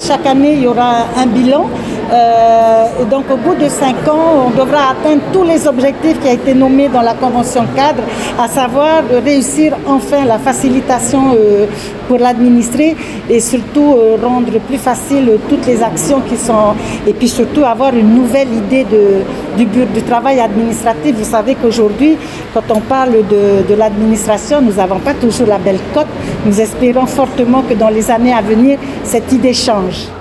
chaque année, il y aura un bilan. Et donc, au bout de 5 ans, on devra atteindre tous les objectifs qui ont été nommés dans la Convention cadre, à savoir réussir enfin la facilitation pour l'administré et surtout rendre plus facile toutes les actions qui sont... Et puis surtout avoir une nouvelle idée du travail administratif. Vous savez qu'aujourd'hui, quand on parle de l'administration, nous n'avons pas toujours la belle cote. Nous espérons fortement que dans les années à venir, cette idée change.